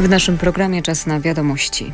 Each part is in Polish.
W naszym programie czas na wiadomości.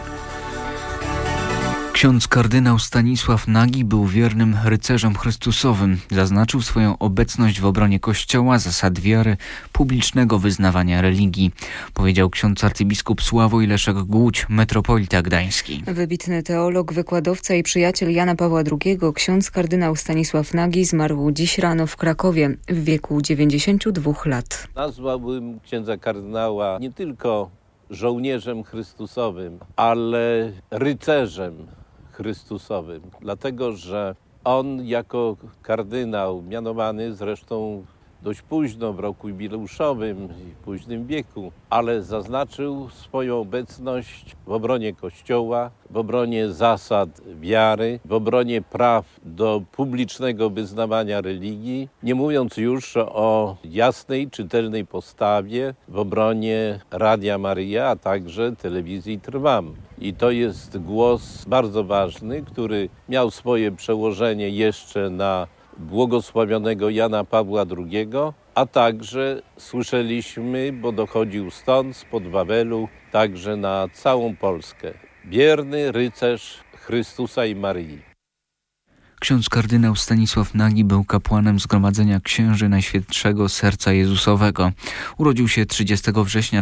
Ksiądz kardynał Stanisław Nagi był wiernym rycerzem chrystusowym. Zaznaczył swoją obecność w obronie Kościoła, zasad wiary, publicznego wyznawania religii. Powiedział ksiądz arcybiskup Sławoj Leszek Głódź, metropolita gdański. Wybitny teolog, wykładowca i przyjaciel Jana Pawła II, ksiądz kardynał Stanisław Nagi zmarł dziś rano w Krakowie w wieku 92 lat. Nazwałbym księdza kardynała nie tylko żołnierzem chrystusowym, ale rycerzem chrystusowym, dlatego że on jako kardynał mianowany zresztą dość późno, w roku jubileuszowym i w późnym wieku, ale zaznaczył swoją obecność w obronie Kościoła, w obronie zasad wiary, w obronie praw do publicznego wyznawania religii, nie mówiąc już o jasnej, czytelnej postawie w obronie Radia Maryja, a także telewizji Trwam. I to jest głos bardzo ważny, który miał swoje przełożenie jeszcze na błogosławionego Jana Pawła II, a także słyszeliśmy, bo dochodził stąd, spod Wawelu, także na całą Polskę. Wierny rycerz Chrystusa i Maryi. Ksiądz kardynał Stanisław Nagi był kapłanem Zgromadzenia Księży Najświętszego Serca Jezusowego. Urodził się 30 września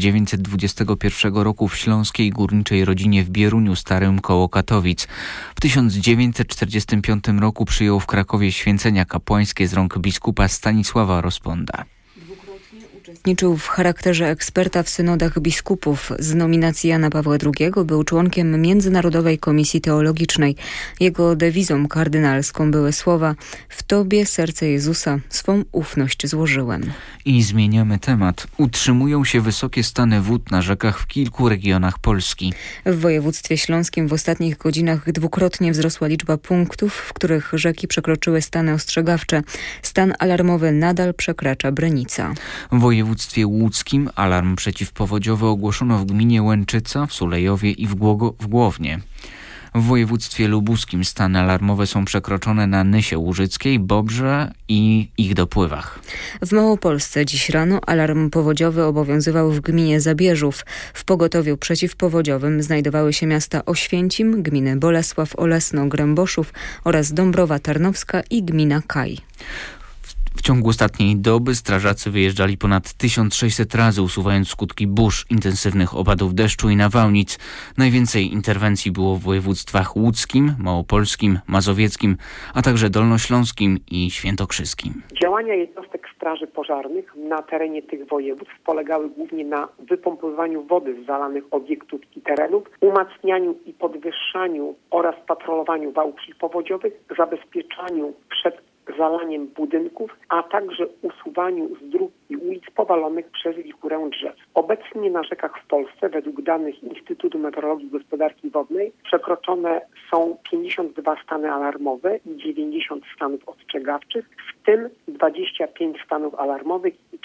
1921 roku w śląskiej górniczej rodzinie w Bieruniu Starym koło Katowic. W 1945 roku przyjął w Krakowie święcenia kapłańskie z rąk biskupa Stanisława Rozponda. Uczestniczył w charakterze eksperta w synodach biskupów. Z nominacji Jana Pawła II był członkiem Międzynarodowej Komisji Teologicznej. Jego dewizą kardynalską były słowa: w Tobie, serce Jezusa, swą ufność złożyłem. I zmieniamy temat. Utrzymują się wysokie stany wód na rzekach w kilku regionach Polski. W województwie śląskim w ostatnich godzinach dwukrotnie wzrosła liczba punktów, w których rzeki przekroczyły stany ostrzegawcze. Stan alarmowy nadal przekracza Brenica. W województwie łódzkim alarm przeciwpowodziowy ogłoszono w gminie Łęczyca, w Sulejowie i w Głownie. W województwie lubuskim stany alarmowe są przekroczone na Nysie Łużyckiej, Bobrze i ich dopływach. W Małopolsce dziś rano alarm powodziowy obowiązywał w gminie Zabierzów. W pogotowiu przeciwpowodziowym znajdowały się miasta Oświęcim, gminy Bolesław, Olesno, Gręboszów oraz Dąbrowa Tarnowska i gmina Kaj. W ciągu ostatniej doby strażacy wyjeżdżali ponad 1600 razy, usuwając skutki burz, intensywnych opadów deszczu i nawałnic. Najwięcej interwencji było w województwach łódzkim, małopolskim, mazowieckim, a także dolnośląskim i świętokrzyskim. Działania jednostek straży pożarnych na terenie tych województw polegały głównie na wypompowywaniu wody z zalanych obiektów i terenów, umacnianiu i podwyższaniu oraz patrolowaniu wałów przeciwpowodziowych, zabezpieczaniu przed zalaniem budynków, a także usuwaniu z dróg i ulic powalonych przez wichurę drzew. Obecnie na rzekach w Polsce, według danych Instytutu Meteorologii i Gospodarki Wodnej, przekroczone są 52 stany alarmowe i 90 stanów ostrzegawczych, w tym 25 stanów alarmowych i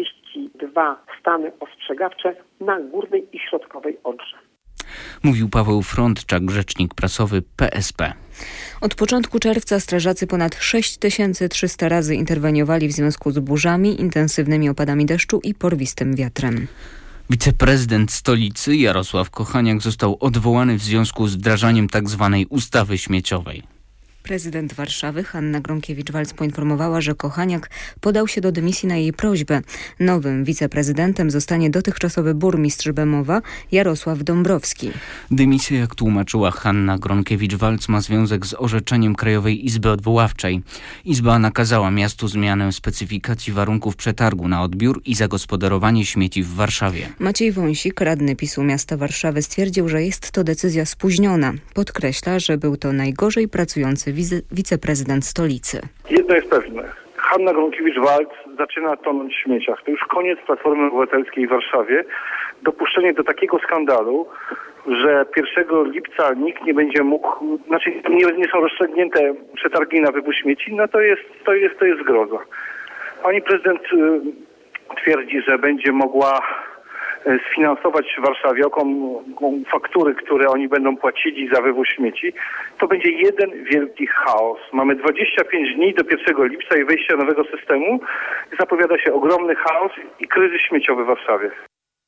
42 stany ostrzegawcze na Górnej i Środkowej Odrze. Mówił Paweł Frądczak, rzecznik prasowy PSP. Od początku czerwca strażacy ponad 6300 razy interweniowali w związku z burzami, intensywnymi opadami deszczu i porwistym wiatrem. Wiceprezydent stolicy Jarosław Kochaniak został odwołany w związku z wdrażaniem tzw. ustawy śmieciowej. Prezydent Warszawy Hanna Gronkiewicz-Waltz poinformowała, że Kochaniak podał się do dymisji na jej prośbę. Nowym wiceprezydentem zostanie dotychczasowy burmistrz Bemowa Jarosław Dąbrowski. Dymisja, jak tłumaczyła Hanna Gronkiewicz-Waltz, ma związek z orzeczeniem Krajowej Izby Odwoławczej. Izba nakazała miastu zmianę specyfikacji warunków przetargu na odbiór i zagospodarowanie śmieci w Warszawie. Maciej Wąsik, radny PiS-u miasta Warszawy, stwierdził, że jest to decyzja spóźniona. Podkreśla, że był to najgorzej pracujący wiceprezydent stolicy. Jedno jest pewne. Hanna Gronkiewicz-Waltz zaczyna tonąć w śmieciach. To już koniec Platformy Obywatelskiej w Warszawie. Dopuszczenie do takiego skandalu, że 1 lipca nikt nie będzie mógł, nie są rozstrzygnięte przetargi na wywóz śmieci, no to jest zgroza. Pani prezydent twierdzi, że będzie mogła sfinansować w Warszawie faktury, które oni będą płacili za wywóz śmieci, to będzie jeden wielki chaos. Mamy 25 dni do 1 lipca i wejścia nowego systemu. Zapowiada się ogromny chaos i kryzys śmieciowy w Warszawie.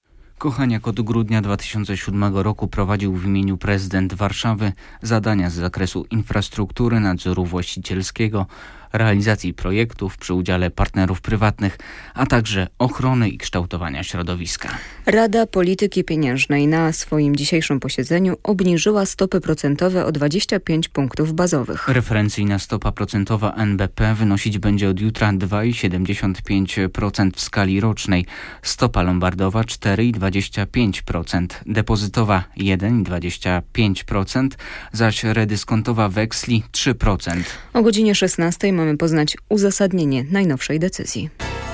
Kochaniak od grudnia 2007 roku prowadził w imieniu prezydent Warszawy zadania z zakresu infrastruktury, nadzoru właścicielskiego, realizacji projektów przy udziale partnerów prywatnych, a także ochrony i kształtowania środowiska. Rada Polityki Pieniężnej na swoim dzisiejszym posiedzeniu obniżyła stopy procentowe o 25 punktów bazowych. Referencyjna stopa procentowa NBP wynosić będzie od jutra 2,75% w skali rocznej, stopa lombardowa 4,25%, depozytowa 1,25%, zaś redyskontowa weksli 3%. O godzinie 16 mamy poznać uzasadnienie najnowszej decyzji.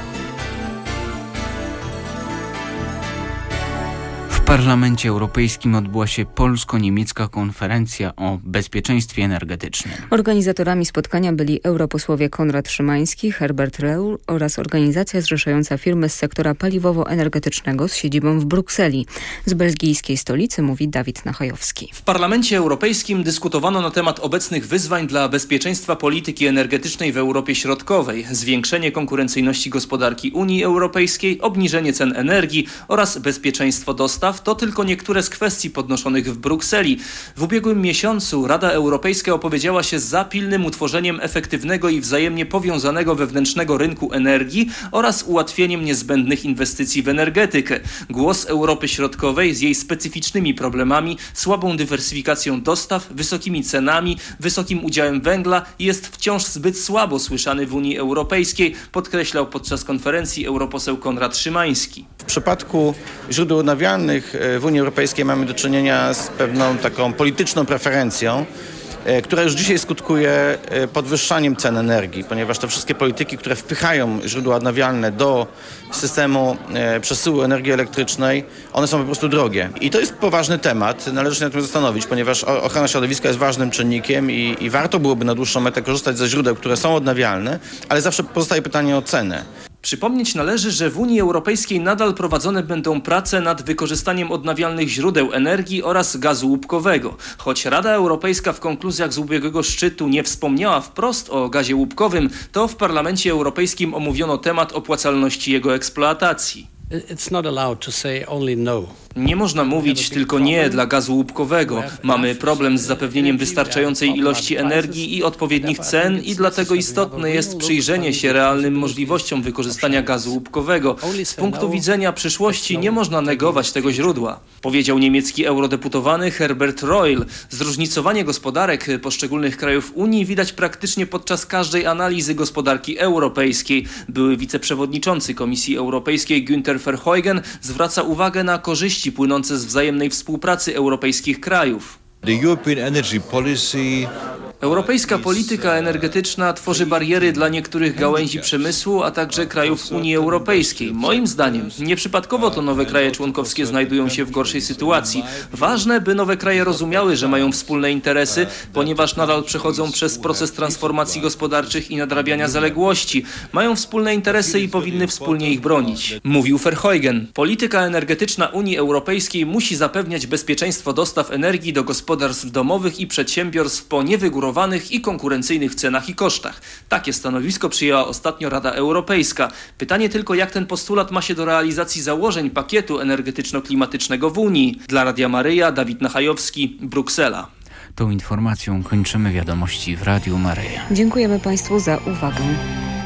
W Parlamencie Europejskim odbyła się polsko-niemiecka konferencja o bezpieczeństwie energetycznym. Organizatorami spotkania byli europosłowie Konrad Szymański, Herbert Reul oraz organizacja zrzeszająca firmy z sektora paliwowo-energetycznego z siedzibą w Brukseli. Z belgijskiej stolicy mówi Dawid Nachajowski. W Parlamencie Europejskim dyskutowano na temat obecnych wyzwań dla bezpieczeństwa polityki energetycznej w Europie Środkowej, zwiększenie konkurencyjności gospodarki Unii Europejskiej, obniżenie cen energii oraz bezpieczeństwo dostaw. To tylko niektóre z kwestii podnoszonych w Brukseli. W ubiegłym miesiącu Rada Europejska opowiedziała się za pilnym utworzeniem efektywnego i wzajemnie powiązanego wewnętrznego rynku energii oraz ułatwieniem niezbędnych inwestycji w energetykę. Głos Europy Środkowej z jej specyficznymi problemami, słabą dywersyfikacją dostaw, wysokimi cenami, wysokim udziałem węgla jest wciąż zbyt słabo słyszany w Unii Europejskiej, podkreślał podczas konferencji europoseł Konrad Szymański. W przypadku źródeł odnawialnych w Unii Europejskiej mamy do czynienia z pewną taką polityczną preferencją, która już dzisiaj skutkuje podwyższaniem cen energii, ponieważ te wszystkie polityki, które wpychają źródła odnawialne do systemu przesyłu energii elektrycznej, one są po prostu drogie. I to jest poważny temat, należy się nad tym zastanowić, ponieważ ochrona środowiska jest ważnym czynnikiem i warto byłoby na dłuższą metę korzystać ze źródeł, które są odnawialne, ale zawsze pozostaje pytanie o cenę. Przypomnieć należy, że w Unii Europejskiej nadal prowadzone będą prace nad wykorzystaniem odnawialnych źródeł energii oraz gazu łupkowego. Choć Rada Europejska w konkluzjach z ubiegłego szczytu nie wspomniała wprost o gazie łupkowym, to w Parlamencie Europejskim omówiono temat opłacalności jego eksploatacji. Nie można mówić tylko nie dla gazu łupkowego. Mamy problem z zapewnieniem wystarczającej ilości energii i odpowiednich cen i dlatego istotne jest przyjrzenie się realnym możliwościom wykorzystania gazu łupkowego. Z punktu widzenia przyszłości nie można negować tego źródła, powiedział niemiecki eurodeputowany Herbert Reul. Zróżnicowanie gospodarek poszczególnych krajów Unii widać praktycznie podczas każdej analizy gospodarki europejskiej. Były wiceprzewodniczący Komisji Europejskiej Günther Verheugen zwraca uwagę na korzyści płynące z wzajemnej współpracy europejskich krajów. Europejska polityka energetyczna tworzy bariery dla niektórych gałęzi przemysłu, a także krajów Unii Europejskiej. Moim zdaniem nieprzypadkowo to nowe kraje członkowskie znajdują się w gorszej sytuacji. Ważne, by nowe kraje rozumiały, że mają wspólne interesy, ponieważ nadal przechodzą przez proces transformacji gospodarczych i nadrabiania zaległości. Mają wspólne interesy i powinny wspólnie ich bronić, mówił Verheugen. Polityka energetyczna Unii Europejskiej musi zapewniać bezpieczeństwo dostaw energii do gospodarstw domowych i przedsiębiorstw po niewygórowanych i konkurencyjnych cenach i kosztach. Takie stanowisko przyjęła ostatnio Rada Europejska. Pytanie tylko, jak ten postulat ma się do realizacji założeń pakietu energetyczno-klimatycznego w Unii. Dla Radia Maryja, Dawid Nachajowski, Bruksela. Tą informacją kończymy wiadomości w Radiu Maryja. Dziękujemy Państwu za uwagę.